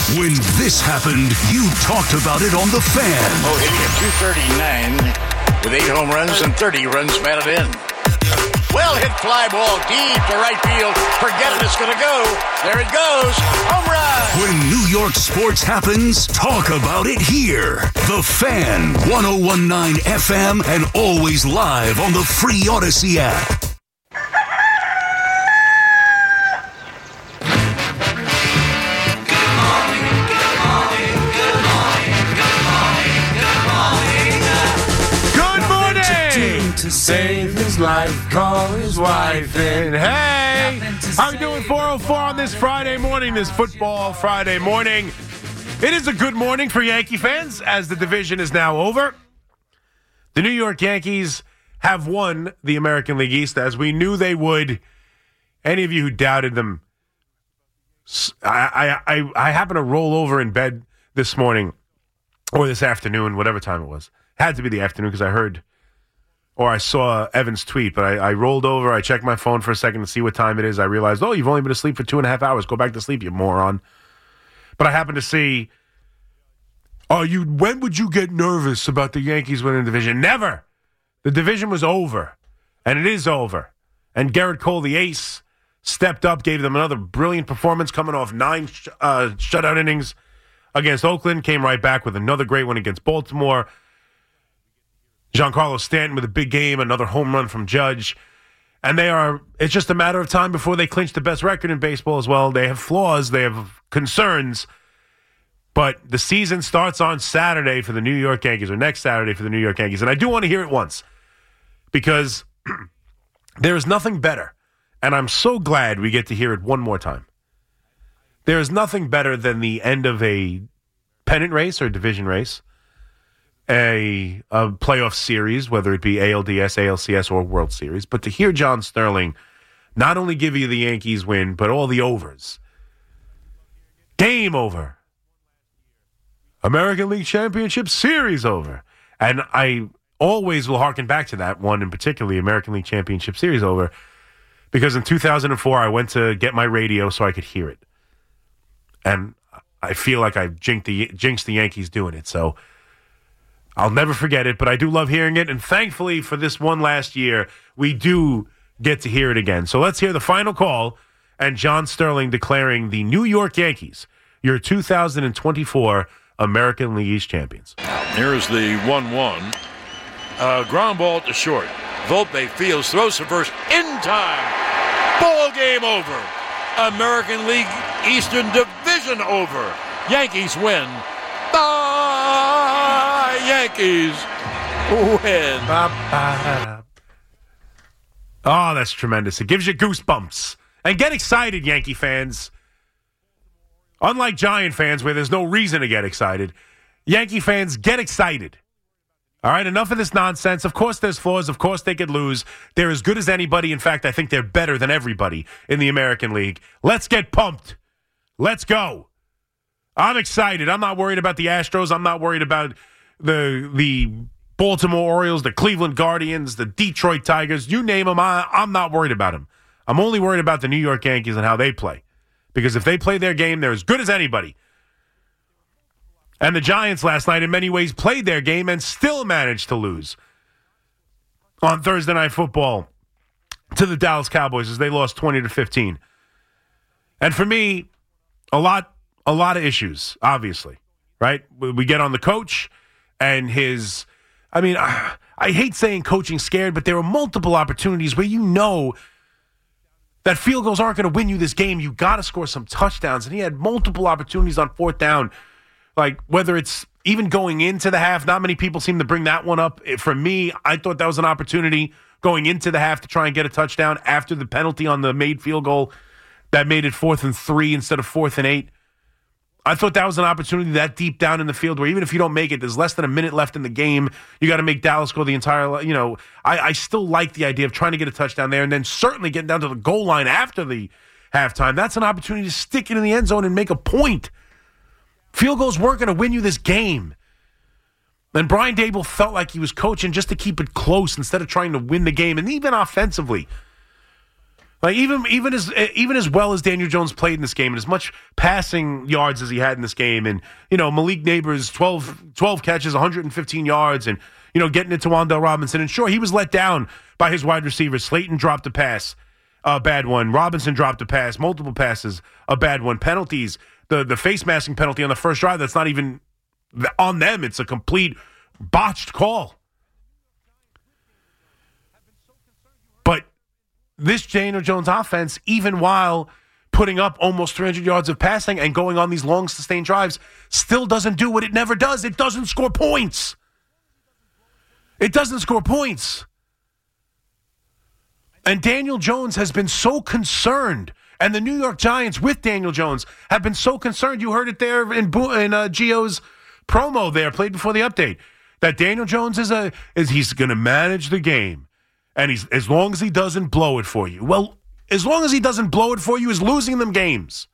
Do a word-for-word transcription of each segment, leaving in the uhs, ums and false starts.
When this happened, you talked about it on The Fan. Oh, hitting at two thirty-nine with eight home runs and thirty runs batted in. Well hit fly ball deep to right field. Forget it, it's going to go. There it goes. Home run. When New York sports happens, talk about it here. The Fan, one oh one point nine F M, and always live on the free Odyssey app. To save his life, call his wife in. Hey, how you doing? four oh four on this Friday morning, this football Friday morning. It is a good morning for Yankee fans as the division is now over. The New York Yankees have won the American League East as we knew they would. Any of you who doubted them, I, I, I, I happened to roll over in bed this morning or this afternoon, whatever time it was. Had to be the afternoon because I heard or I saw Evan's tweet, but I, I rolled over. I checked my phone for a second to see what time it is. I realized, oh, you've only been asleep for two and a half hours. Go back to sleep, you moron. But I happened to see, oh, you. When would you get nervous about the Yankees winning the division? Never. The division was over, and it is over. And Garrett Cole, the ace, stepped up, gave them another brilliant performance, coming off nine sh- uh, shutout innings against Oakland, came right back with another great one against Baltimore. Giancarlo Stanton with a big game, another home run from Judge. And they are, it's just a matter of time before they clinch the best record in baseball as well. They have flaws, they have concerns. But the season starts on Saturday for the New York Yankees, or next Saturday for the New York Yankees. And I do want to hear it once because there is nothing better. And I'm so glad we get to hear it one more time. There is nothing better than the end of a pennant race or division race. A, a playoff series, whether it be A L D S, A L C S, or World Series. But to hear John Sterling not only give you the Yankees win, but all the overs. Game over. American League Championship Series over. And I always will harken back to that one, in particular, American League Championship Series over, because in two thousand four, I went to get my radio so I could hear it. And I feel like I jinxed the, jinxed the Yankees doing it, so I'll never forget it, but I do love hearing it. And thankfully for this one last year, we do get to hear it again. So let's hear the final call and John Sterling declaring the New York Yankees your two thousand twenty-four American League East champions. Here's the one one. Uh, ground ball to short. Volpe fields, throws to first in time. Ball game over. American League Eastern Division over. Yankees win. Bye, Yankees win. Oh, that's tremendous. It gives you goosebumps. And get excited, Yankee fans. Unlike Giant fans, where there's no reason to get excited, Yankee fans, get excited. All right, enough of this nonsense. Of course there's flaws. Of course they could lose. They're as good as anybody. In fact, I think they're better than everybody in the American League. Let's get pumped. Let's go. I'm excited. I'm not worried about the Astros. I'm not worried about the the Baltimore Orioles, the Cleveland Guardians, the Detroit Tigers. You name them, I, I'm not worried about them. I'm only worried about the New York Yankees and how they play. Because if they play their game, they're as good as anybody. And the Giants last night, in many ways, played their game and still managed to lose on Thursday Night Football to the Dallas Cowboys as they lost twenty to fifteen. And for me, a lot, a lot of issues, obviously, right? We get on the coach and his, I mean, I, I hate saying coaching scared, but there are multiple opportunities where you know that field goals aren't going to win you this game. You got to score some touchdowns. And he had multiple opportunities on fourth down. Like, whether it's even going into the half, not many people seem to bring that one up. For me, I thought that was an opportunity going into the half to try and get a touchdown after the penalty on the made field goal that made it fourth and three instead of fourth and eight. I thought that was an opportunity that deep down in the field where even if you don't make it, there's less than a minute left in the game. You got to make Dallas go the entire, you know, I, I still like the idea of trying to get a touchdown there and then certainly getting down to the goal line after the halftime. That's an opportunity to stick it in the end zone and make a point. Field goals weren't going to win you this game. And Brian Daboll felt like he was coaching just to keep it close instead of trying to win the game. And even offensively, Like even even as even as well as Daniel Jones played in this game, and as much passing yards as he had in this game, and you know Malik Neighbors twelve, twelve catches, one hundred fifteen yards, and you know getting it to Wan'Dale Robinson, and sure he was let down by his wide receivers. Slayton dropped a pass, a bad one. Robinson dropped a pass, multiple passes, a bad one. Penalties, the the face masking penalty on the first drive, that's not even on them. It's a complete botched call. But this Daniel Jones offense, even while putting up almost three hundred yards of passing and going on these long sustained drives, still doesn't do what it never does. It doesn't score points. It doesn't score points. And Daniel Jones has been so concerned, and the New York Giants with Daniel Jones have been so concerned. You heard it there in, in uh, Gio's promo there, played before the update, that Daniel Jones is a is he's going to manage the game. And he's as long as he doesn't blow it for you. Well, as long as he doesn't blow it for you, he's losing them games.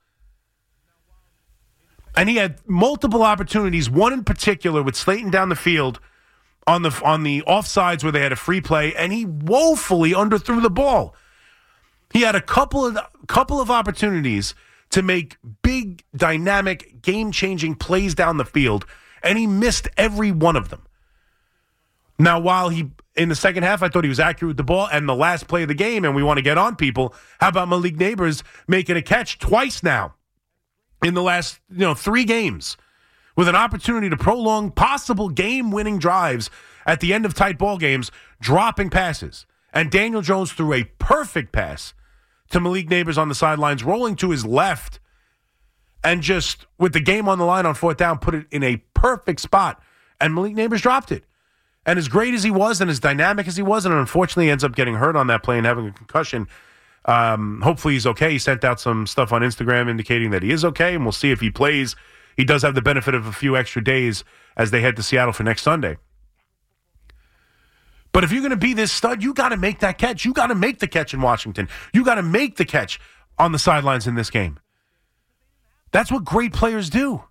And he had multiple opportunities, one in particular with Slayton down the field on the on the offsides where they had a free play, and he woefully underthrew the ball. He had a couple of couple of opportunities to make big, dynamic, game-changing plays down the field, and he missed every one of them. Now, while he, in the second half, I thought he was accurate with the ball, and the last play of the game, and we want to get on people, how about Malik Neighbors making a catch twice now in the last, you know, three games with an opportunity to prolong possible game-winning drives at the end of tight ball games, dropping passes. And Daniel Jones threw a perfect pass to Malik Neighbors on the sidelines, rolling to his left, and just, with the game on the line on fourth down, put it in a perfect spot, and Malik Neighbors dropped it. And as great as he was and as dynamic as he was, and unfortunately ends up getting hurt on that play and having a concussion, um, hopefully he's okay. He sent out some stuff on Instagram indicating that he is okay, and we'll see if he plays. He does have the benefit of a few extra days as they head to Seattle for next Sunday. But if you're going to be this stud, you got to make that catch. You got to make the catch in Washington. You got to make the catch on the sidelines in this game. That's what great players do.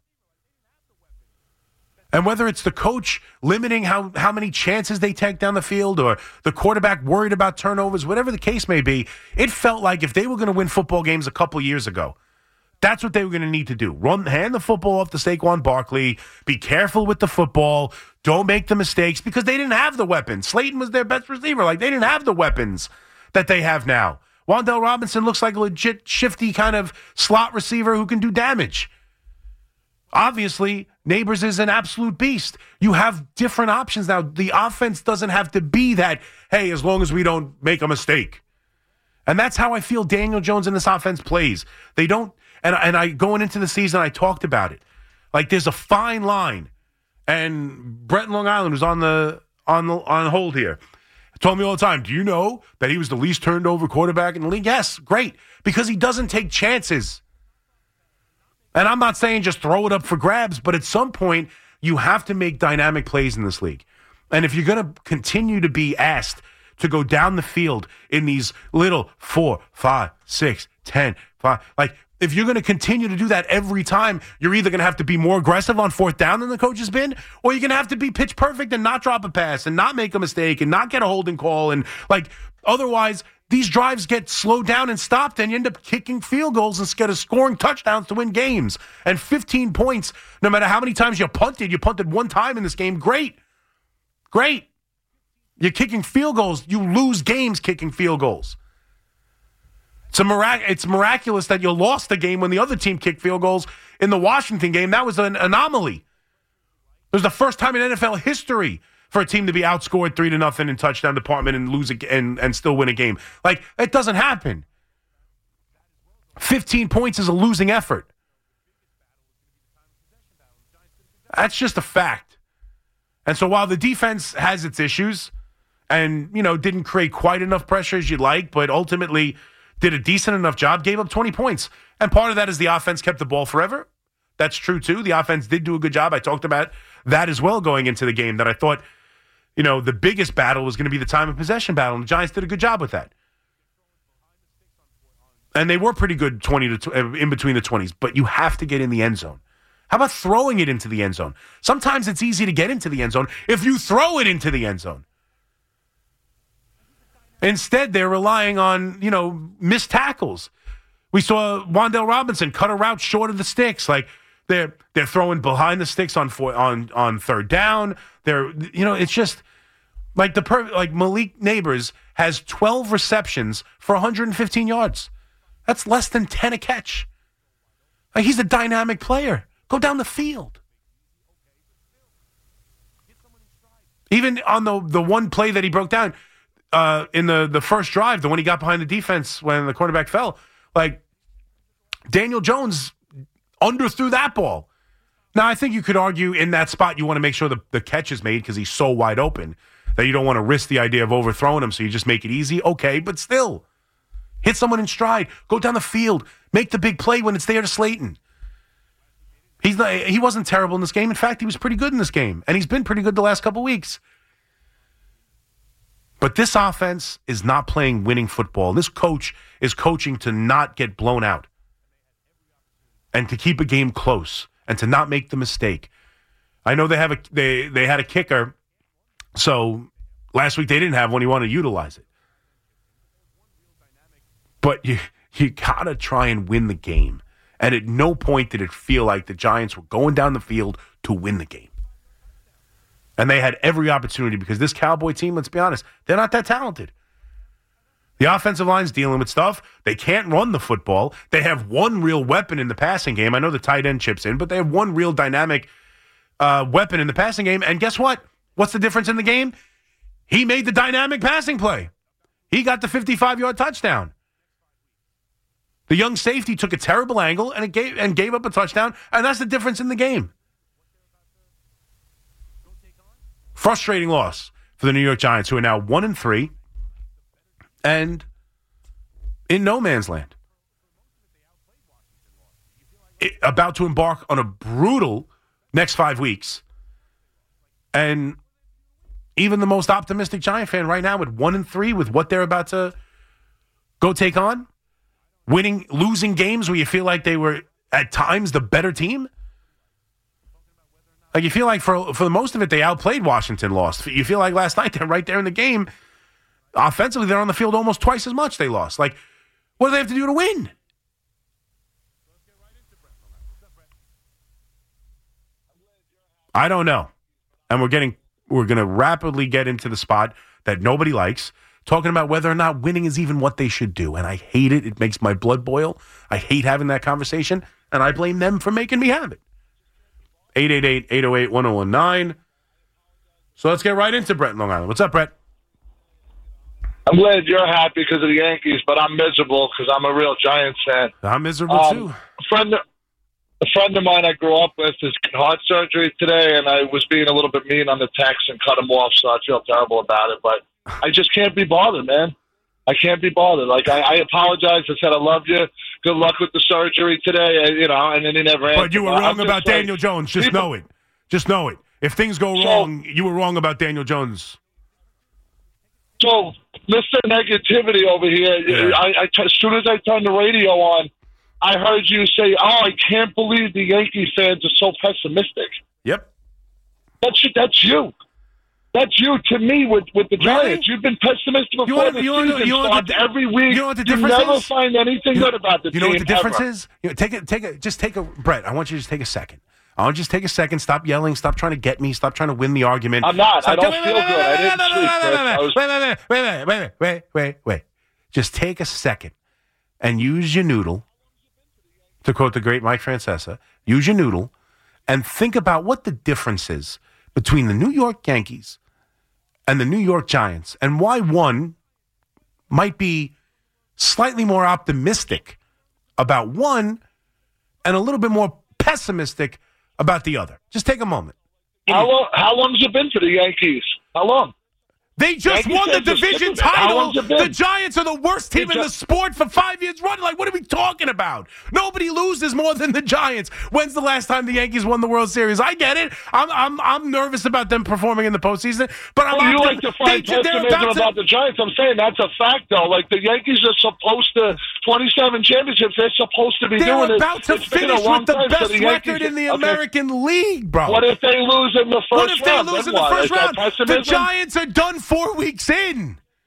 And whether it's the coach limiting how, how many chances they take down the field or the quarterback worried about turnovers, whatever the case may be, it felt like if they were going to win football games a couple years ago, that's what they were going to need to do. Run, hand the football off to Saquon Barkley, be careful with the football, don't make the mistakes, because they didn't have the weapons. Slayton was their best receiver. Like, they didn't have the weapons that they have now. Wan'Dale Robinson looks like a legit shifty kind of slot receiver who can do damage. Obviously, Neighbors is an absolute beast. You have different options now. The offense doesn't have to be that, hey, as long as we don't make a mistake. And that's how I feel Daniel Jones in this offense plays. They don't, and, and I going into the season, I talked about it. Like, there's a fine line. And Brett in Long Island, who's on the on the on hold here, told me all the time, do you know that he was the least turned over quarterback in the league? Yes, great. Because he doesn't take chances. And I'm not saying just throw it up for grabs, but at some point, you have to make dynamic plays in this league. And if you're going to continue to be asked to go down the field in these little four, five, six, ten, five, like, if you're going to continue to do that every time, you're either going to have to be more aggressive on fourth down than the coach has been, or you're going to have to be pitch perfect and not drop a pass and not make a mistake and not get a holding call. And, like, otherwise, these drives get slowed down and stopped, and you end up kicking field goals instead of scoring touchdowns to win games. And fifteen points, no matter how many times you punted, you punted one time in this game, great. Great. You're kicking field goals. You lose games kicking field goals. It's, a mirac- it's miraculous that you lost the game when the other team kicked field goals in the Washington game. That was an anomaly. It was the first time in N F L history for a team to be outscored three to nothing in touchdown department and lose a, and, and still win a game. Like, it doesn't happen. fifteen points is a losing effort. That's just a fact. And so while the defense has its issues and, you know, didn't create quite enough pressure as you'd like, but ultimately did a decent enough job, gave up twenty points. And part of that is the offense kept the ball forever. That's true, too. The offense did do a good job. I talked about that as well going into the game, that I thought, you know, the biggest battle was going to be the time of possession battle, and the Giants did a good job with that. And they were pretty good twenty to tw- in between the twenties, but you have to get in the end zone. How about throwing it into the end zone? Sometimes it's easy to get into the end zone if you throw it into the end zone. Instead, they're relying on, you know, missed tackles. We saw Wan'Dale Robinson cut a route short of the sticks. Like, they're they're throwing behind the sticks on four, on on third down. They're, you know, it's just like the per, like Malik Neighbors has twelve receptions for one hundred fifteen yards. That's less than ten a catch. Like, he's a dynamic player. Go down the field. Even on the the one play that he broke down uh, in the, the first drive, the one he got behind the defense when the quarterback fell, like, Daniel Jones underthrew that ball. Now, I think you could argue in that spot you want to make sure the, the catch is made because he's so wide open that you don't want to risk the idea of overthrowing him, so you just make it easy. Okay, but still, hit someone in stride. Go down the field. Make the big play when it's there to Slayton. He's not, he wasn't terrible in this game. In fact, he was pretty good in this game, and he's been pretty good the last couple weeks. But this offense is not playing winning football. This coach is coaching to not get blown out and to keep a game close and to not make the mistake. I know they have a they they had a kicker, so last week they didn't have one. He wanted to utilize it. But you you gotta try and win the game. And at no point did it feel like the Giants were going down the field to win the game. And they had every opportunity because this Cowboy team, let's be honest, they're not that talented. The offensive line's dealing with stuff. They can't run the football. They have one real weapon in the passing game. I know the tight end chips in, but they have one real dynamic uh, weapon in the passing game. And guess what? What's the difference in the game? He made the dynamic passing play. He got the fifty-five-yard touchdown. The young safety took a terrible angle and it gave and gave up a touchdown, and that's the difference in the game. Frustrating loss for the New York Giants, who are now one and three and in no man's land. It, about to embark on a brutal next five weeks. And even the most optimistic Giant fan right now, with one and three, with what they're about to go take on, winning, losing games where you feel like they were at times the better team. Like, you feel like for for most of it, they outplayed Washington, lost. You feel like last night they're right there in the game. Offensively, they're on the field almost twice as much they lost. Like, what do they have to do to win? I don't know. And we're getting we're going to rapidly get into the spot that nobody likes, talking about whether or not winning is even what they should do. And I hate it. It makes my blood boil. I hate having that conversation, and I blame them for making me have it. eight eight eight, eight oh eight, one oh one nine. So let's get right into Brett in Long Island. What's up, Brett? I'm glad you're happy because of the Yankees, but I'm miserable because I'm a real Giants fan. I'm miserable, um, too. A friend, a friend of mine I grew up with is heart surgery today, and I was being a little bit mean on the text and cut him off, so I feel terrible about it. But I just can't be bothered, man. I can't be bothered. Like, I, I apologize. I said I love you. Good luck with the surgery today, you know, and then he never answered. But you were wrong about Daniel Jones. Just people, know it. Just know it. If things go so, wrong, you were wrong about Daniel Jones. So, Mister Negativity over here, Yeah. I, I, as soon as I turned the radio on, I heard you say, oh, I can't believe the Yankee fans are so pessimistic. Yep. That's that's you. That's you to me with, with the Really? Giants. You've been pessimistic before You know, the you know, season you know starts the, every week. You know what the you difference never is? find anything you, good about the you team. know what the difference ever. is? You know, take it, take it. Just take a Brett. I want you to just take a second. I want you to just take a second. Stop yelling. Stop trying to get me. Stop trying to win the argument. I'm not. Stop, I don't wait, feel wait, good. Wait, I didn't wait, sleep. wait, Chris. wait, I was- wait, wait, wait, wait, wait, wait, wait, wait. Just take a second and use your noodle. To quote the great Mike Francesa, use your noodle and think about what the difference is between the New York Yankees and the New York Giants, and why one might be slightly more optimistic about one and a little bit more pessimistic about the other. Just take a moment. How long? How long's it been for the Yankees? How long? They just Yankees won the fans are division sick of it. How title. long's it been? The Giants are the worst team The in Gi- the sport for five years running. Like, what are we talking about? Nobody loses more than the Giants. When's the last time the Yankees won the World Series? I get it. I'm I'm I'm nervous about them performing in the postseason, but I'm Well, you optim- like to find they- they're pessimism about about, to- the Giants. I'm saying that's a fact, though. Like, the Yankees are supposed to twenty-seven championships. They're supposed to be They're doing it. about to It's been a finish long with the time, so best the Yankees- record in the okay. American League, bro. What if they lose in the first What if they round? lose Then in the what? first Is that round? The pessimism? Giants are done four weeks in.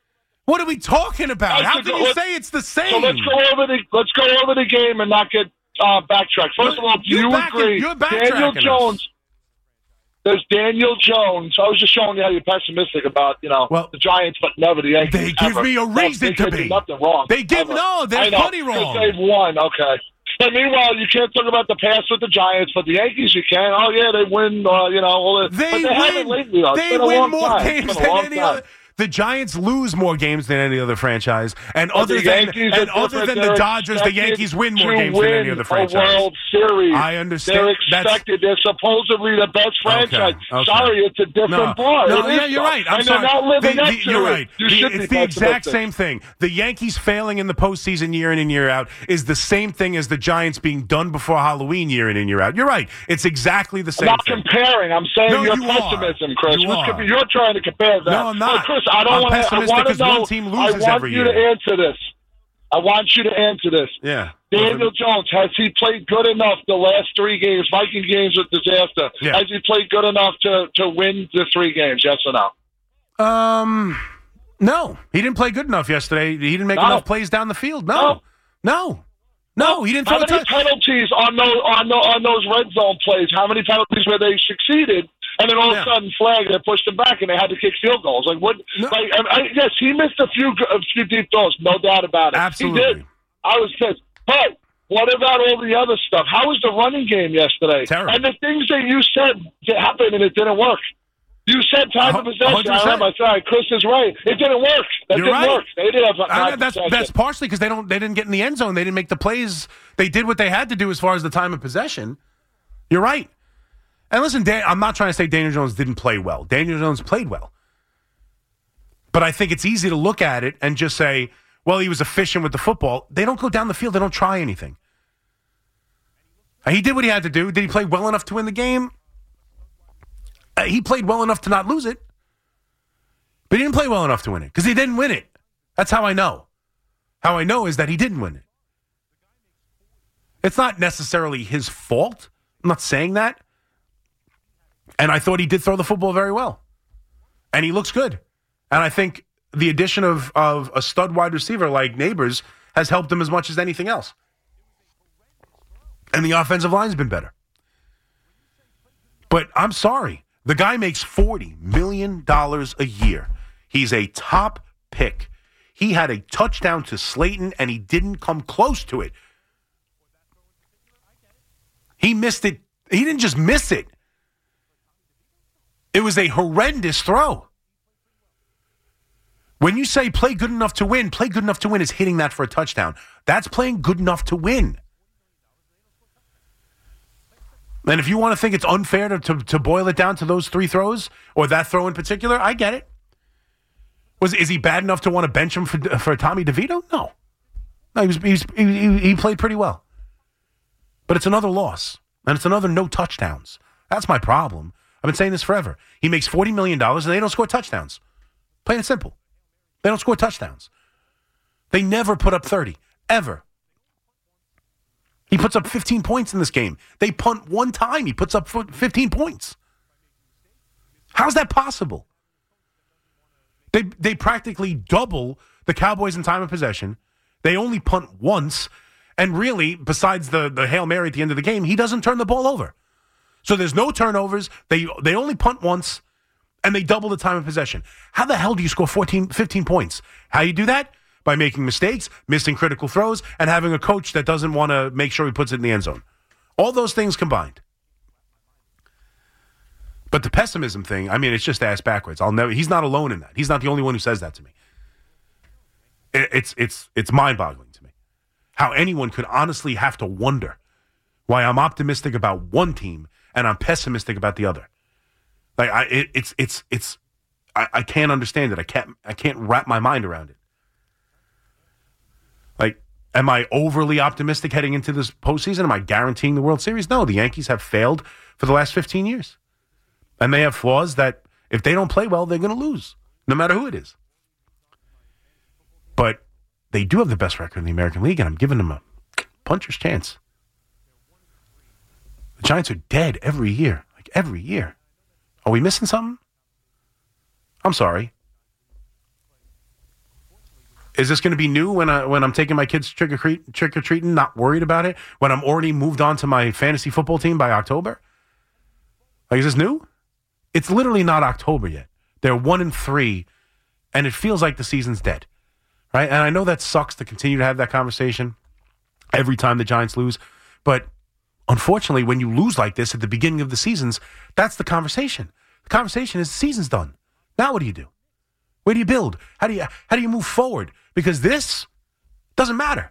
What are we talking about? Let's How go- can you let's- say it's the same? So let's go over the let's go over the game and not get uh, backtracked. First of all, do You're you back- agree? you're Daniel backtracking us. Jones. There's Daniel Jones. I was just showing you how you're pessimistic about you know Well, the Giants, but never the Yankees. they give ever. me a No, reason they to can't do be. nothing wrong. They give ever. no. They're I know, plenty 'cause wrong. They've won. Okay. But meanwhile, you can't talk about the past with the Giants, but the Yankees you can. Oh yeah, they win. Uh, you know, all the, They but they haven't win. lately. Though. It's They been a win long more time. It's games been a than long any time. other. The Giants lose more games than any other franchise, and But other the than Yankees and are other different. than the They're Dodgers, the expected Yankees win more to games than any win other franchise. A World Series. I understand. They're That's- expected. They're supposedly the best franchise. Okay, okay. Sorry, it's a different No, bar. no, It is yeah, you're so. right. I'm and sorry. they're not living The- up the- to you're it. right. You The- should it's be the exact pessimistic. same thing. The Yankees failing in the postseason year in and year out is the same thing as the Giants being done before Halloween year in and year out. You're right. It's exactly the I'm same not thing. comparing. I'm saying No, your you are. pessimism, Chris. You Let's are. compare- You're trying to compare that. No, I'm not. Hey, Chris, I don't I'm want to. I pessimistic want to 'cause one know. team I loses want every you year. to answer this. I want you to answer this. Yeah. Daniel Jones, has he played good enough the last three games? Viking games with disaster. Yeah. Has he played good enough to, to win the three games? Yes or no? Um, no, he didn't play good enough yesterday. He didn't make No. enough plays down the field. No, no, no, he didn't How throw a many touch. penalties on those on, the, on those red zone plays? How many penalties where they succeeded and then all Yeah. of a sudden flag and they pushed them back and they had to kick field goals? Like what? No. Like I, I, yes, he missed a few a few deep throws, no doubt about it. Absolutely. He did. I was pissed. But what about all the other stuff? How was the running game yesterday? Terrible. And the things that you said that happened and it didn't work. You said time of A possession. hundred I remember. I percent. said, Chris is right. It didn't work. That You're didn't right. work. They didn't have I time know that's possession. that's partially because they don't they didn't get in the end zone. They didn't make the plays. They did what they had to do as far as the time of possession. You're right. And listen, Dan, I'm not trying to say Daniel Jones didn't play well. Daniel Jones played well. But I think it's easy to look at it and just say, well, he was efficient with the football. They don't go down the field. They don't try anything. He did what he had to do. Did he play well enough to win the game? Uh, he played well enough to not lose it. But he didn't play well enough to win it because he didn't win it. That's how I know. How I know is that he didn't win it. It's not necessarily his fault. I'm not saying that. And I thought he did throw the football very well. And he looks good. And I think the addition of, of a stud wide receiver like Neighbors has helped him as much as anything else. And the offensive line's been better. But I'm sorry. The guy makes forty million dollars a year. He's a top pick. He had a touchdown to Slayton, and he didn't come close to it. He missed it. He didn't just miss it. It was a horrendous throw. When you say play good enough to win, play good enough to win is hitting that for a touchdown. That's playing good enough to win. And if you want to think it's unfair to, to, to boil it down to those three throws, or that throw in particular, I get it. Was Is he bad enough to want to bench him for, for Tommy DeVito? No. No, he, was, he, was, he, he played pretty well. But it's another loss, and it's another no touchdowns. That's my problem. I've been saying this forever. He makes forty million dollars, and they don't score touchdowns. Plain and simple. They don't score touchdowns. They never put up thirty, ever. He puts up fifteen points in this game. They punt one time. He puts up fifteen points. How's that possible? They they practically double the Cowboys in time of possession. They only punt once. And really, besides the, the Hail Mary at the end of the game, he doesn't turn the ball over. So there's no turnovers. They they only punt once, and they double the time of possession. How the hell do you score fourteen, fifteen points? How you do that? By making mistakes, missing critical throws, and having a coach that doesn't want to make sure he puts it in the end zone. All those things combined. But the pessimism thing, I mean, it's just ass backwards. I'll never. He's not alone in that. He's not the only one who says that to me. It, it's it's it's mind-boggling to me how anyone could honestly have to wonder why I'm optimistic about one team and I'm pessimistic about the other. Like I, it, it's it's it's I, I can't understand it. I can't I can't wrap my mind around it. Like, am I overly optimistic heading into this postseason? Am I guaranteeing the World Series? No, the Yankees have failed for the last fifteen years. And they have flaws that if they don't play well, they're going to lose, no matter who it is. But they do have the best record in the American League, and I'm giving them a puncher's chance. The Giants are dead every year, like every year. Are we missing something? I'm sorry. Is this going to be new when I when I'm taking my kids trick or treat trick or treating? Not worried about it when I'm already moved on to my fantasy football team by October. Like, is this new? It's literally not October yet. They're one and three, and it feels like the season's dead, right? And I know that sucks to continue to have that conversation every time the Giants lose, but unfortunately, when you lose like this at the beginning of the seasons, that's the conversation. The conversation is the season's done. Now what do you do? Where do you build? How do you how do you move forward? Because this doesn't matter.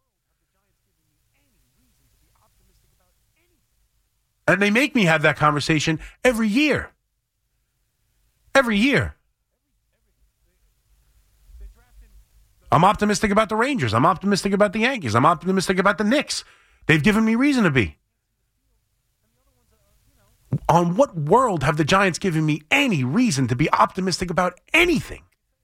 And they make me have that conversation every year. Every year. I'm optimistic about the Rangers. I'm optimistic about the Yankees. I'm optimistic about the Knicks. They've given me reason to be. On what world have the Giants given me any reason to be optimistic about anything?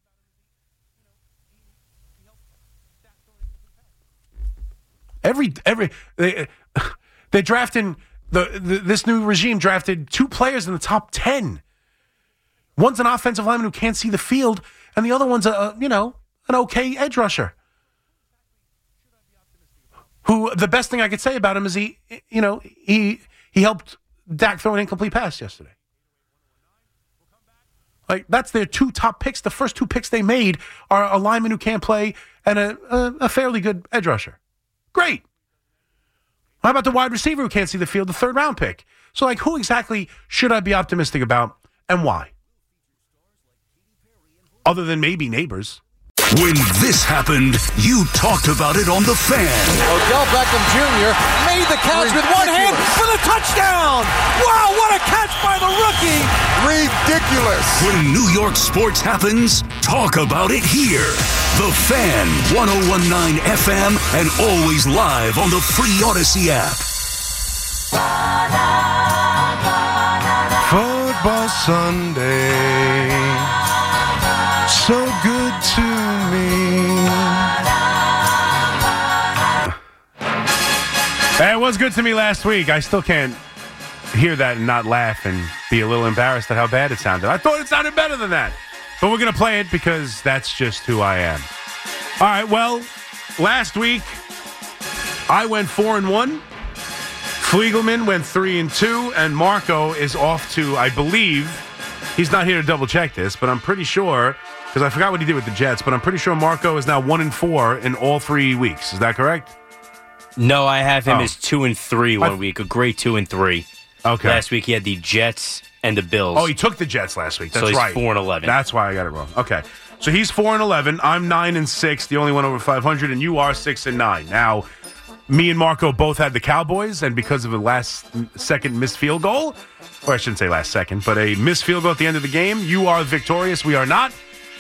Every every they they're drafting the, the this new regime drafted two players in the top ten. One's an offensive lineman who can't see the field, and the other one's a, a you know an okay edge rusher. Who the best thing I could say about him is he you know he he helped Dak throw an incomplete pass yesterday. Like, that's their two top picks. The first two picks they made are a lineman who can't play and a, a, a fairly good edge rusher. Great. How about the wide receiver who can't see the field, the third round pick? So, like, who exactly should I be optimistic about and why? Other than maybe neighbors. When this happened, you talked about it on The Fan. Odell Beckham Junior made the catch with one hand for the touchdown. Wow, what a catch by the rookie. Ridiculous. When New York sports happens, talk about it here. The Fan, one oh one point nine F M, and always live on the free Odyssey app. Football Sunday, so good to me. It was good to me last week. I still can't hear that and not laugh and be a little embarrassed at how bad it sounded. I thought it sounded better than that. But we're going to play it because that's just who I am. All right, well, last week I went four and one. Fliegelman went three and two, and Marco is off to, I believe, he's not here to double check this, but I'm pretty sure, because I forgot what he did with the Jets, but I'm pretty sure Marco is now one and four in all three weeks. Is that correct? No, I have him Oh. as two and three one I- week. A great two and three. Okay. Last week he had the Jets and the Bills. Oh, he took the Jets last week. That's So he's right. four and eleven. That's why I got it wrong. Okay. So he's four and eleven. I'm nine and six, the only one over five hundred, and you are six and nine. Now, me and Marco both had the Cowboys, and because of a last second missed field goal, or I shouldn't say last second, but a missed field goal at the end of the game, you are victorious. We are not.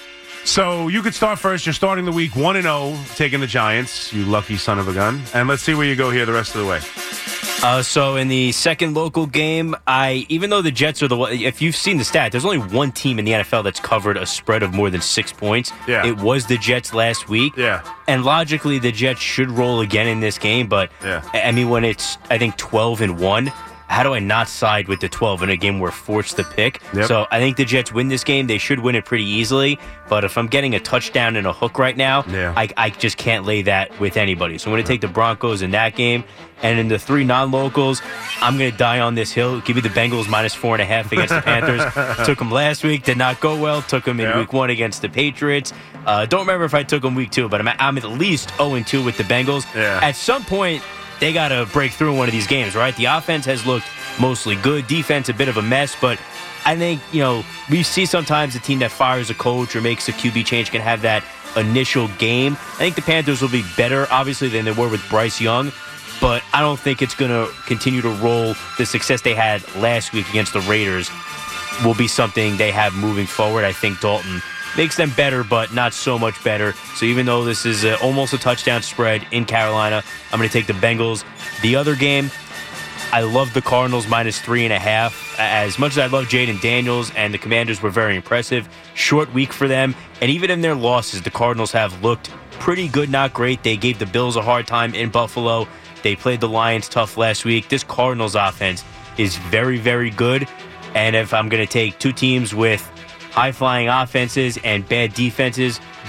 So you could start first. You're starting the week one and oh, taking the Giants, you lucky son of a gun. And let's see where you go here the rest of the way. Uh, so in the second local game, I even though the Jets are the one, if you've seen the stat, there's only one team in the N F L that's covered a spread of more than six points. Yeah. It was the Jets last week. Yeah. And logically, the Jets should roll again in this game. But Yeah. I mean, when it's I think twelve and one. How do I not side with the twelve in a game we're forced to pick? Yep. So I think the Jets win this game. They should win it pretty easily. But if I'm getting a touchdown and a hook right now, Yeah. I, I just can't lay that with anybody. So I'm going to take the Broncos in that game. And in the three non-locals, I'm going to die on this hill. Give me the Bengals minus four and a half against the Panthers. Took them last week. Did not go well. Took them in Yeah. week one against the Patriots. Uh, don't remember if I took them week two, but I'm, I'm at least oh and two with the Bengals. Yeah. At some point, they got to break through in one of these games, right? The offense has looked mostly good. Defense, a bit of a mess, but I think, you know, we see sometimes a team that fires a coach or makes a Q B change can have that initial game. I think the Panthers will be better, obviously, than they were with Bryce Young, but I don't think it's going to continue to roll. The success they had last week against the Raiders will be something they have moving forward. I think Dalton makes them better, but not so much better. So even though this is a, almost a touchdown spread in Carolina, I'm going to take the Bengals. The other game, I love the Cardinals minus three and a half. As much as I love Jaden Daniels and the Commanders were very impressive, short week for them. And even in their losses, the Cardinals have looked pretty good, not great. They gave the Bills a hard time in Buffalo. They played the Lions tough last week. This Cardinals offense is very, very good. And if I'm going to take two teams with high-flying offenses and bad defenses,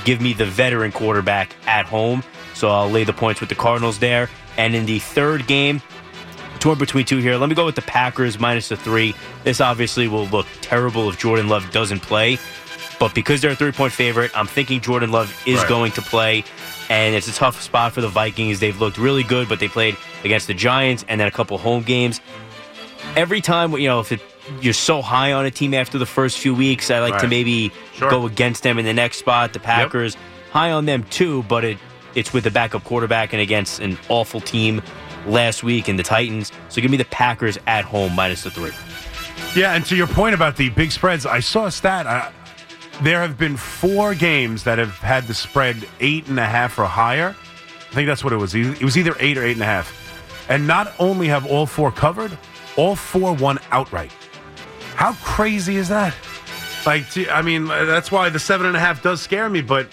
give me the veteran quarterback at home. So I'll lay the points with the Cardinals there. And in the third game, torn between two here. Let me go with the Packers minus the three. This obviously will look terrible if Jordan Love doesn't play. But because they're a three-point favorite, I'm thinking Jordan Love is right. going to play. And it's a tough spot for the Vikings. They've looked really good, but they played against the Giants and then a couple home games. Every time, you know, if it, you're so high on a team after the first few weeks, I like right. to maybe sure. go against them in the next spot. The Packers, yep. high on them too, but it it's with the backup quarterback and against an awful team last week in the Titans. So give me the Packers at home minus the three. Yeah, and to your point about the big spreads, I saw a stat. I, there have been four games that have had the spread eight and a half or higher. I think that's what it was. It was either eight or eight and a half. And not only have all four covered, all four won outright. How crazy is that? Like, I mean, that's why the seven and a half does scare me, but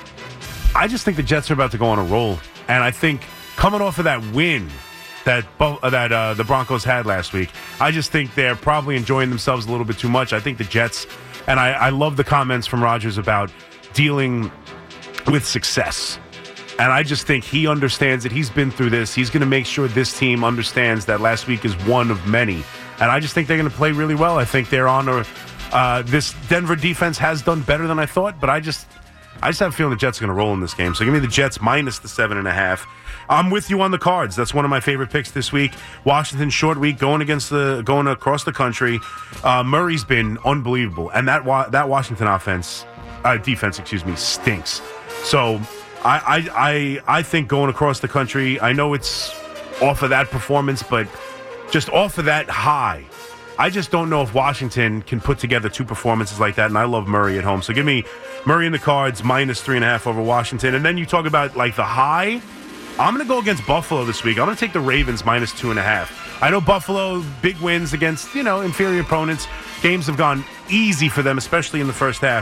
I just think the Jets are about to go on a roll. And I think coming off of that win that that uh, the Broncos had last week, I just think they're probably enjoying themselves a little bit too much. I think the Jets, and I, I love the comments from Rodgers about dealing with success. And I just think he understands it. He's been through this. He's going to make sure this team understands that last week is one of many. And I just think they're going to play really well. I think they're on a, uh, this Denver defense has done better than I thought, but I just I just have a feeling the Jets are going to roll in this game. So give me the Jets minus the seven and a half. I'm with you on the Cards. That's one of my favorite picks this week. Washington short week going against the going across the country. Uh, Murray's been unbelievable, and that wa- that Washington offense, uh, defense, excuse me, stinks. So I, I I I think going across the country. I know it's off of that performance, but just off of that high. I just don't know if Washington can put together two performances like that, and I love Murray at home. So give me Murray in the Cards, minus three and a half over Washington. And then you talk about, like, the high. I'm going to go against Buffalo this week. I'm going to take the Ravens minus two and a half. I know Buffalo, big wins against, you know, inferior opponents. Games have gone easy for them, especially in the first half.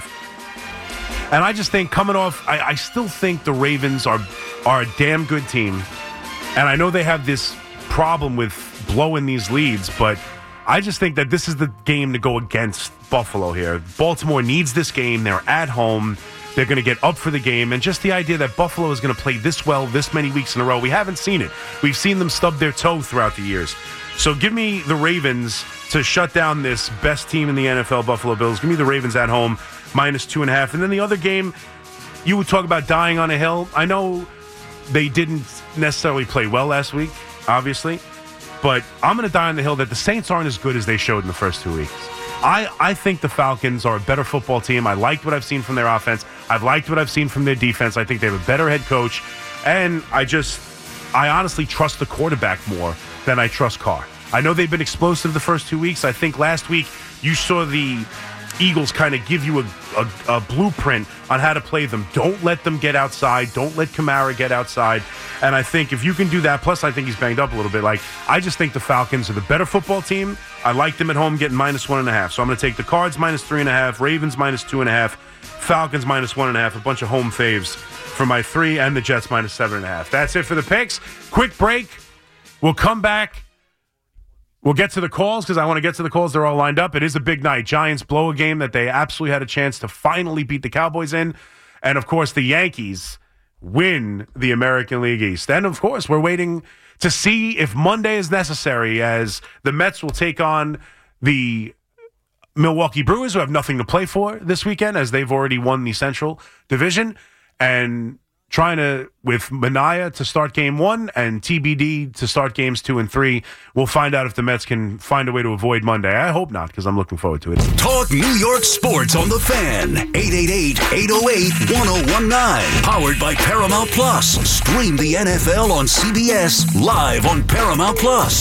And I just think coming off, I, I still think the Ravens are are a damn good team. And I know they have this problem with blowing these leads, but I just think that this is the game to go against Buffalo here. Baltimore needs this game. They're at home. They're going to get up for the game. And just the idea that Buffalo is going to play this well this many weeks in a row, we haven't seen it. We've seen them stub their toe throughout the years. So give me the Ravens to shut down this best team in the N F L, Buffalo Bills. Give me the Ravens at home, minus two and a half. And then the other game, you would talk about dying on a hill. I know they didn't necessarily play well last week, obviously. But I'm going to die on the hill that the Saints aren't as good as they showed in the first two weeks. I, I think the Falcons are a better football team. I liked what I've seen from their offense. I've liked what I've seen from their defense. I think they have a better head coach. And I just, I honestly trust the quarterback more than I trust Carr. I know they've been explosive the first two weeks. I think last week you saw the Eagles kind of give you a, a, a blueprint on how to play them. Don't let them get outside. Don't let Kamara get outside. And I think if you can do that, plus I think he's banged up a little bit. Like, I just think the Falcons are the better football team. I like them at home getting minus one and a half. So I'm going to take the Cards minus three and a half, Ravens minus two and a half, Falcons minus one and a half, a bunch of home faves for my three, and the Jets minus seven and a half. That's it for the picks. Quick break. We'll come back. We'll get to the calls because I want to get to the calls. They're all lined up. It is a big night. Giants blow a game that they absolutely had a chance to finally beat the Cowboys in. And, of course, the Yankees win the American League East. And, of course, we're waiting to see if Monday is necessary as the Mets will take on the Milwaukee Brewers, who have nothing to play for this weekend as they've already won the Central Division. And trying to, with Manaea to start game one and T B D to start games two and three. We'll find out if the Mets can find a way to avoid Monday. I hope not, because I'm looking forward to it. Talk New York sports on the Fan. eight eight eight, eight oh eight, one oh one nine. Powered by Paramount Plus. Stream the N F L on C B S live on Paramount Plus.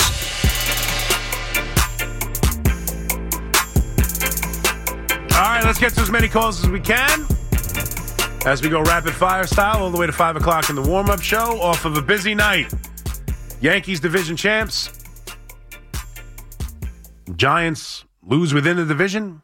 All right, let's get to as many calls as we can as we go rapid fire style all the way to five o'clock in the warm-up show off of a busy night. Yankees division champs. Giants lose within the division.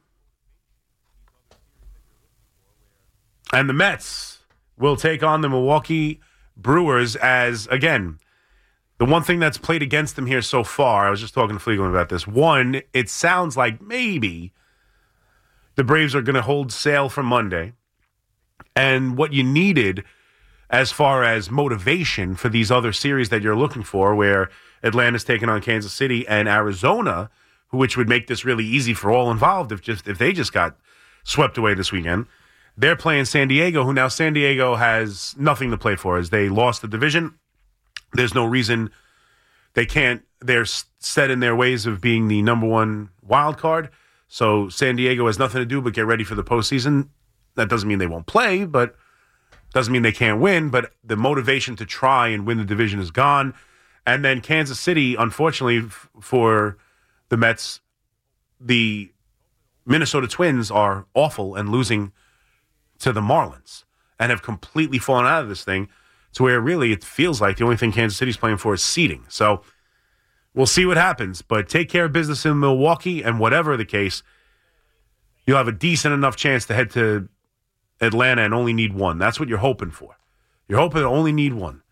And the Mets will take on the Milwaukee Brewers as, again, the one thing that's played against them here so far, I was just talking to Fleegman about this. One, it sounds like maybe the Braves are going to hold sail for Monday. And what you needed as far as motivation for these other series that you're looking for, where Atlanta's taking on Kansas City and Arizona, which would make this really easy for all involved if just if they just got swept away this weekend. They're playing San Diego, who now San Diego has nothing to play for as they lost the division. There's no reason they can't. They're set in their ways of being the number one wild card. So San Diego has nothing to do but get ready for the postseason. That doesn't mean they won't play, but doesn't mean they can't win. But the motivation to try and win the division is gone. And then Kansas City, unfortunately f- for the Mets, the Minnesota Twins are awful and losing to the Marlins and have completely fallen out of this thing to where really it feels like the only thing Kansas City's playing for is seeding. So we'll see what happens, but take care of business in Milwaukee, and whatever the case, you'll have a decent enough chance to head to Atlanta and only need one. That's what you're hoping for. You're hoping to only need one.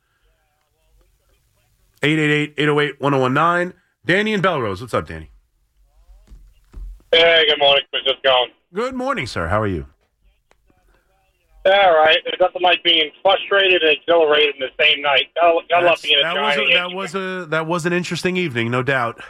eight eight eight, eight oh eight, one oh one nine. Danny and Belrose. What's up, Danny? Hey, good morning. How's it going? Good morning, sir. How are you? All right. There's nothing like being frustrated and exhilarated in the same night. I, I love being a that Giant. Was a, that was a that was an interesting evening, no doubt.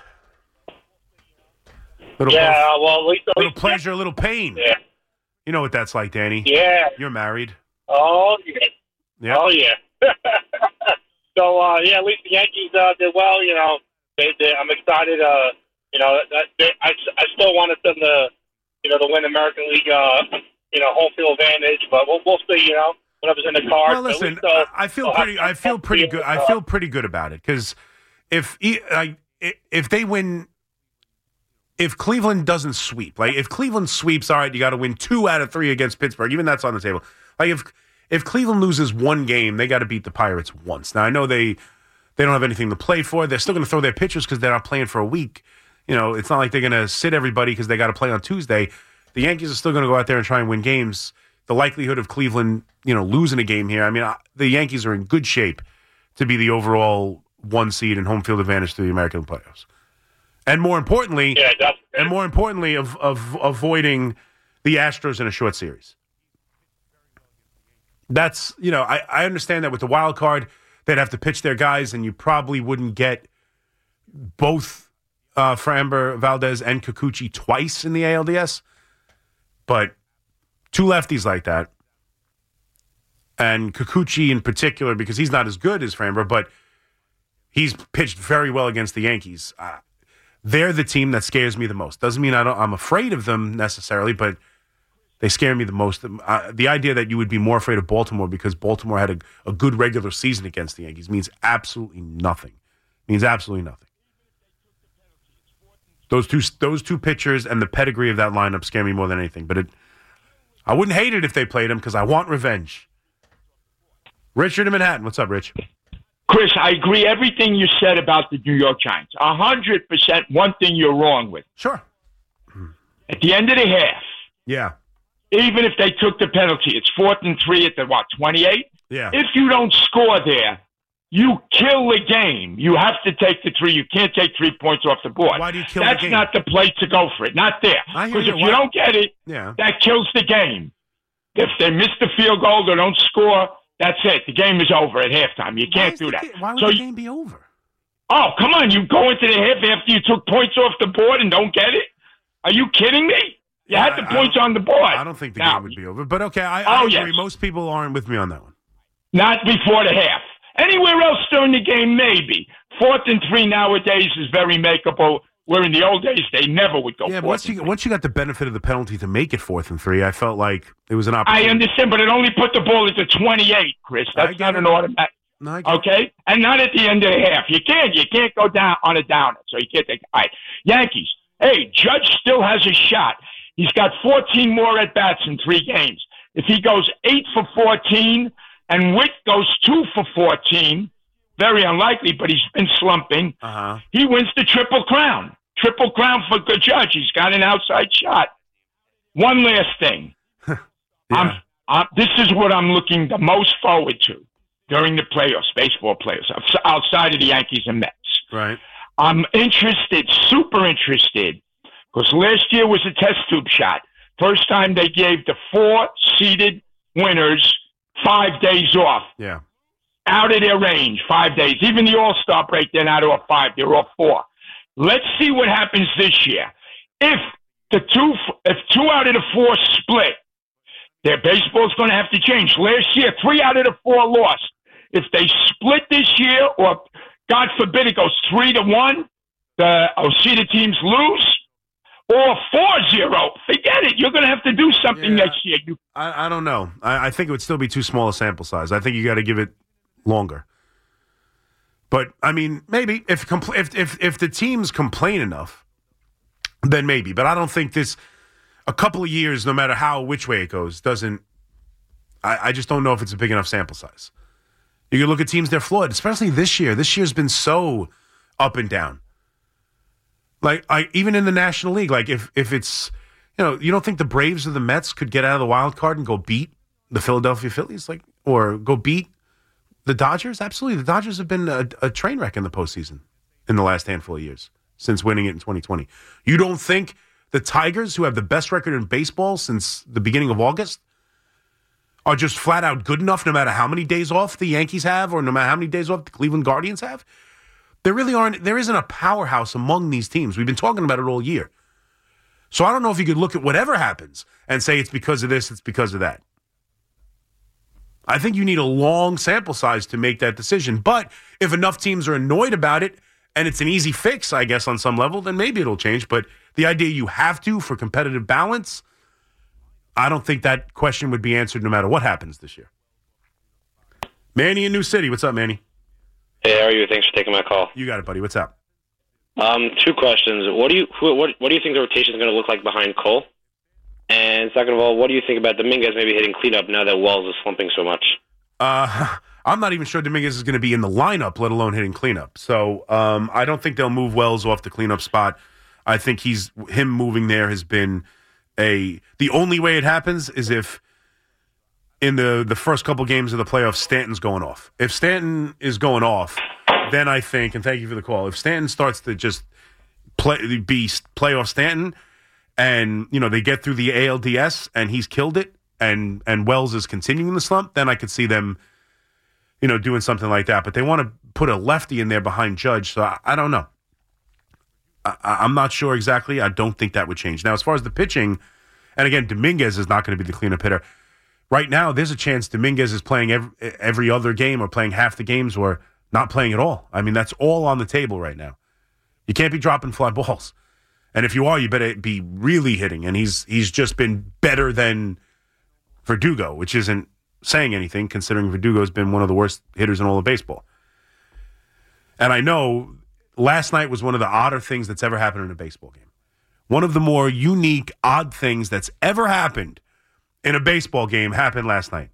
Little yeah, both, well, at least a little pleasure, a little pain. Yeah. You know what that's like, Danny. Yeah. You're married. Oh yeah. Yep. Oh yeah. so uh, yeah, at least the Yankees uh, did well. You know, they, they, I'm excited. Uh, you know, that, they, I I still wanted them to, you know, to win American League. Uh, you know, home field advantage, but we'll we'll see. You know, whatever's in the cards. Well, listen, least, uh, I feel pretty. I feel pretty good. I feel pretty good about it because if like if they win, if Cleveland doesn't sweep, like if Cleveland sweeps, all right, you got to win two out of three against Pittsburgh. Even that's on the table. Like if if Cleveland loses one game, they got to beat the Pirates once. Now I know they they don't have anything to play for. They're still going to throw their pitchers because they're not playing for a week. You know, it's not like they're going to sit everybody because they got to play on Tuesday. The Yankees are still going to go out there and try and win games. The likelihood of Cleveland, you know, losing a game here, I mean, the Yankees are in good shape to be the overall one seed and home field advantage to the American playoffs. And more importantly, yeah, and more importantly, of, of avoiding the Astros in a short series. That's, you know, I, I understand that with the wild card, they'd have to pitch their guys, and you probably wouldn't get both uh, Framber, Valdez, and Kikuchi twice in the A L D S. But two lefties like that, and Kikuchi in particular, because he's not as good as Framber, but he's pitched very well against the Yankees. Uh, they're the team that scares me the most. Doesn't mean I don't, I'm afraid of them necessarily, but they scare me the most. Uh, the idea that you would be more afraid of Baltimore because Baltimore had a, a good regular season against the Yankees means absolutely nothing. Means absolutely nothing. Those two, those two pitchers and the pedigree of that lineup scare me more than anything. But it, I wouldn't hate it if they played him because I want revenge. Richard in Manhattan. What's up, Rich? Chris, I agree everything you said about the New York Giants. A hundred percent. One thing you're wrong with. Sure. At the end of the half. Yeah. Even if they took the penalty, it's fourth and three at the, what, twenty-eight? Yeah. If you don't score there, you kill the game. You have to take the three. You can't take three points off the board. Why do you kill That's the game? That's not the play to go for it. Not there. Because if you Why? don't get it, yeah. that kills the game. If they miss the field goal, they don't score, that's it. The game is over at halftime. You can't do that. Ga- why would so the you, game be over? Oh, come on. You go into the half after you took points off the board and don't get it? Are you kidding me? You yeah, had the I, points I on the board. I don't think the now, game would be over. But okay, I, oh, I agree. yes. Most people aren't with me on that one. Not before the half. Anywhere else during the game, maybe. Fourth and three nowadays is very makeable, where in the old days they never would go Yeah, but fourth once you, and three. once you got the benefit of the penalty to make it fourth and three, I felt like it was an opportunity. I understand, but it only put the ball at the twenty-eight, Chris. That's not it. an automatic. No, I get okay? it. And not at the end of the half. You can't. You can't go down on a downer, so you can't take. All right, Yankees. Hey, Judge still has a shot. He's got fourteen more at-bats in three games. If he goes eight for fourteen and Witt goes two for fourteen, very unlikely, but he's been slumping, uh-huh. he wins the Triple Crown. Triple Crown for good Judge. He's got an outside shot. One last thing. yeah. I'm, I'm, this is what I'm looking the most forward to during the playoffs, baseball playoffs, outside of the Yankees and Mets. Right. I'm interested, super interested, because last year was a test tube shot. First time they gave the four-seeded winners five days off. Yeah. Out of their range, five days. Even the All-Star break, they're not off five, they're off four. Let's see what happens this year. If the two, if two out of the four split, their baseball's going to have to change. Last year, three out of the four lost. If they split this year, or God forbid it goes three to one, the I'll see the teams lose, or four zero. Forget it. You're going to have to do something Yeah. next year. You, I, I don't know. I, I think it would still be too small a sample size. I think you got to give it longer. But I mean, maybe if compl- if if if the teams complain enough, then maybe. But I don't think this a couple of years, no matter how which way it goes, doesn't. I, I just don't know if it's a big enough sample size. You can look at teams they're flawed, especially this year. This year's been so up and down. Like I even in the National League, like if if it's you know you don't think the Braves or the Mets could get out of the wild card and go beat the Philadelphia Phillies, like or go beat the Dodgers? Absolutely. The Dodgers have been a, a train wreck in the postseason in the last handful of years since winning it in twenty twenty. You don't think the Tigers, who have the best record in baseball since the beginning of August, are just flat out good enough no matter how many days off the Yankees have or no matter how many days off the Cleveland Guardians have? There really aren't, there isn't a powerhouse among these teams. We've been talking about it all year. So I don't know if you could look at whatever happens and say it's because of this, it's because of that. I think you need a long sample size to make that decision. But if enough teams are annoyed about it and it's an easy fix, I guess, on some level, then maybe it'll change. But the idea you have to for competitive balance, I don't think that question would be answered no matter what happens this year. Manny in New City. What's up, Manny? Hey, how are you? Thanks for taking my call. You got it, buddy. What's up? Um, two questions. What do you who, what what do you think the rotation is going to look like behind Cole? And second of all, what do you think about Dominguez maybe hitting cleanup now that Wells is slumping so much? Uh, I'm not even sure Dominguez is going to be in the lineup, let alone hitting cleanup. So um, I don't think they'll move Wells off the cleanup spot. I think he's him moving there has been a the only way it happens is if in the the first couple games of the playoffs Stanton's going off. If Stanton is going off, then I think, and thank you for the call, if Stanton starts to just play be playoff Stanton, and you know they get through the A L D S and he's killed it, and and Wells is continuing the slump, then I could see them, you know, doing something like that. But they want to put a lefty in there behind Judge, so I, I don't know. I, I'm not sure exactly. I don't think that would change. Now, as far as the pitching, and again, Dominguez is not going to be the cleanup hitter. Right now, there's a chance Dominguez is playing every, every other game or playing half the games or not playing at all. I mean, that's all on the table right now. You can't be dropping fly balls. And if you are, you better be really hitting. And he's he's just been better than Verdugo, which isn't saying anything considering Verdugo's been one of the worst hitters in all of baseball. And I know last night was one of the odder things that's ever happened in a baseball game. One of the more unique, odd things that's ever happened in a baseball game happened last night.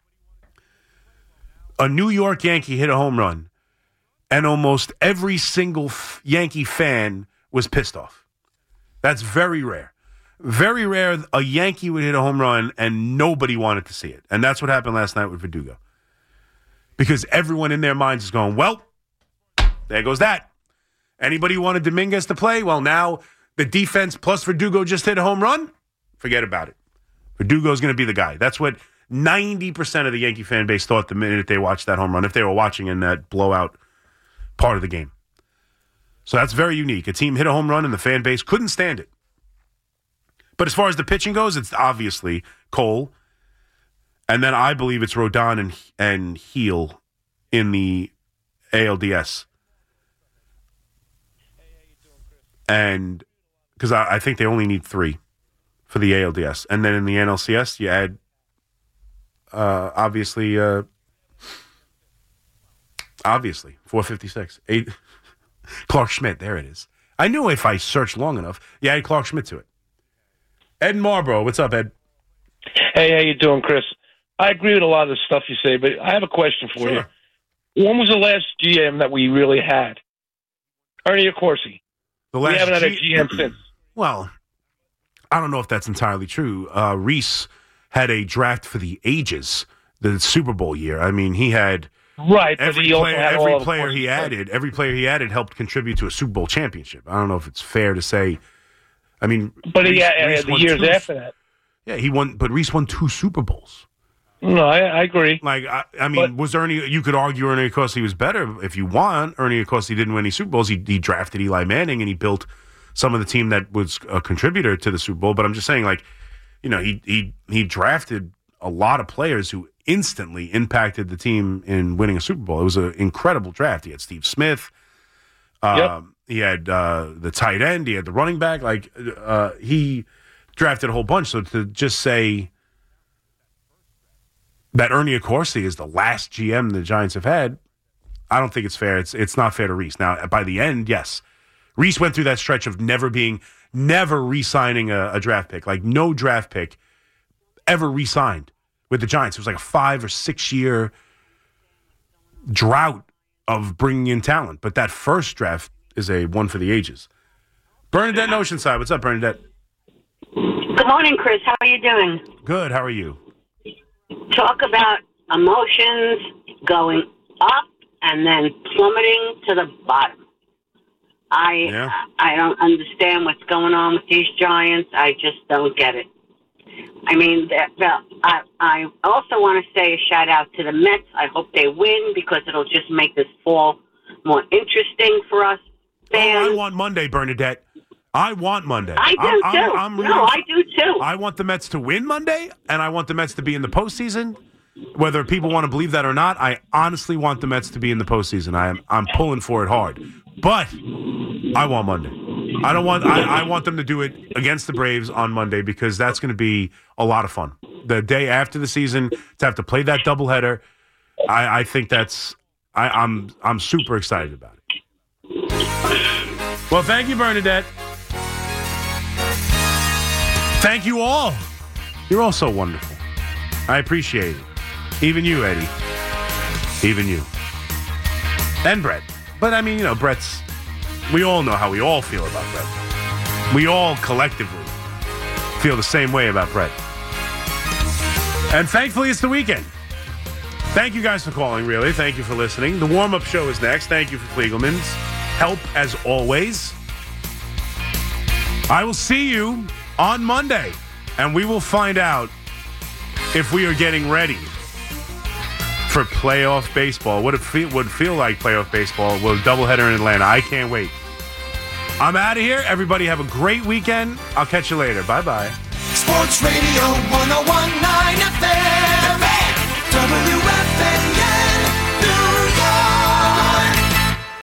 A New York Yankee hit a home run, and almost every single f- Yankee fan was pissed off. That's very rare. Very rare a Yankee would hit a home run and nobody wanted to see it. And that's what happened last night with Verdugo. Because everyone in their minds is going, well, there goes that. Anybody who wanted Dominguez to play? Well, now the defense plus Verdugo just hit a home run? Forget about it. Verdugo's going to be the guy. That's what ninety percent of the Yankee fan base thought the minute they watched that home run, if they were watching in that blowout part of the game. So that's very unique. A team hit a home run and the fan base couldn't stand it. But as far as the pitching goes, it's obviously Cole. And then I believe it's Rodon and, and Heel in the A L D S. And because I, I think they only need three for the A L D S. And then in the N L C S, you add, uh, obviously, uh, obviously, four fifty-six. Eight, Clark Schmidt, there it is. I knew if I searched long enough, you add Clark Schmidt to it. Ed Marlboro, what's up, Ed? Hey, how you doing, Chris? I agree with a lot of the stuff you say, but I have a question for Sure. you. When was the last G M that we really had? Ernie Accorsi. The last we haven't had a G- G M since. Well, I don't know if that's entirely true. Uh, Reese had a draft for the ages, the Super Bowl year. I mean, he had right. But every he also player, had every all player the he added, every player he added helped contribute to a Super Bowl championship. I don't know if it's fair to say. I mean, But he Reese, had, Reese the won years two, after that. Yeah, he won, but Reese won two Super Bowls. No, I, I agree. Like, I, I mean, But- was Ernie, you could argue Ernie Acossi was better if you want. Ernie Acossi didn't win any Super Bowls. He, he drafted Eli Manning and he built some of the team that was a contributor to the Super Bowl. But I'm just saying, like, you know, he he he drafted a lot of players who instantly impacted the team in winning a Super Bowl. It was an incredible draft. He had Steve Smith. Um, Yep. He had uh, the tight end. He had the running back. Like, uh, he drafted a whole bunch. So to just say that Ernie Accorsi is the last G M the Giants have had, I don't think it's fair. It's it's not fair to Reese. Now, by the end, yes. Reese went through that stretch of never being, never re-signing a, a draft pick. Like, no draft pick ever re-signed with the Giants. It was like a five or six year drought of bringing in talent. But that first draft is a one for the ages. Bernadette in Oceanside. What's up, Bernadette? Good morning, Chris. How are you doing? Good. How are you? Talk about emotions going up and then plummeting to the bottom. I Yeah. I don't understand what's going on with these Giants. I just don't get it. I mean, the, the, I I also want to say a shout out to the Mets. I hope they win because it'll just make this fall more interesting for us fans. Oh, I want Monday, Bernadette. I want Monday. I do I'm, too. I'm, I'm no, rooting I do too. I want the Mets to win Monday, and I want the Mets to be in the postseason. Whether people want to believe that or not, I honestly want the Mets to be in the postseason. I am I'm pulling for it hard, but I want Monday. I don't want. I, I want them to do it against the Braves on Monday because that's going to be a lot of fun. The day after the season, to have to play that doubleheader, I, I think that's. I, I'm I'm super excited about it. Well, thank you, Bernadette. Thank you all. You're all so wonderful. I appreciate it. Even you, Eddie. Even you. And Brett. But, I mean, you know, Brett's... We all know how we all feel about Brett. We all collectively feel the same way about Brett. And thankfully, it's the weekend. Thank you guys for calling, really. Thank you for listening. The warm-up show is next. Thank you for Fliegelman's help, as always. I will see you on Monday, and we will find out if we are getting ready for playoff baseball. What it feel, would feel like playoff baseball with a doubleheader in Atlanta. I can't wait. I'm out of here. Everybody have a great weekend. I'll catch you later. Bye-bye. Sports Radio one oh one point nine F M. W F N, yeah.